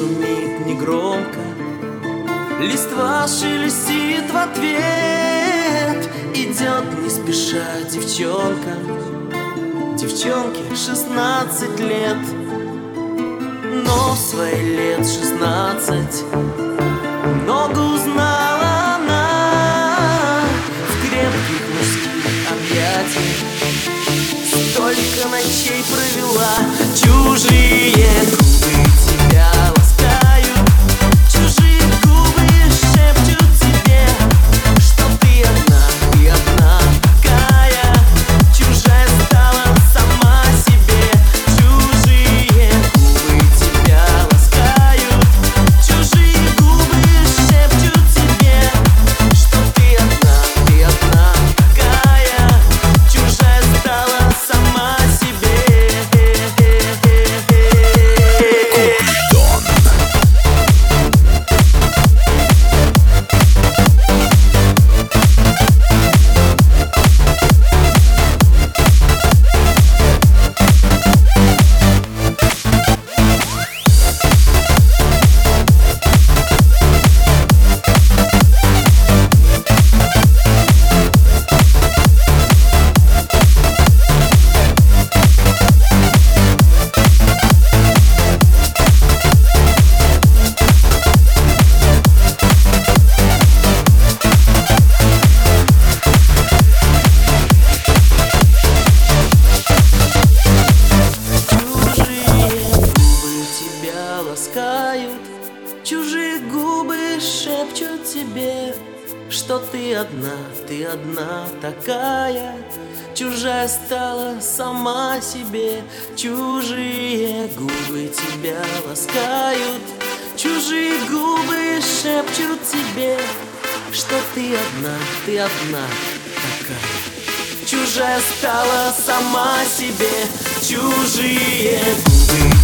шумит негромко, листва шелестит в ответ. Идет не спеша девчонка, девчонке 16 лет. Но в свои лет 16 много узнала она в крепких мужских объятиях. Столько ночей провела, чужие губы тебя ласкают, чужие губы шепчут тебе, что ты одна такая, чужая стала сама себе. Чужие губы тебя ласкают, чужие губы шепчут тебе, что ты одна такая, чужая стала сама себе. Чужие губы шепчут тебе, что ты одна такая, чужая стала сама себе. Чужие губы тебя ласкают, чужие губы шепчут тебе, что ты одна такая, чужая стала сама себе. Чужие губы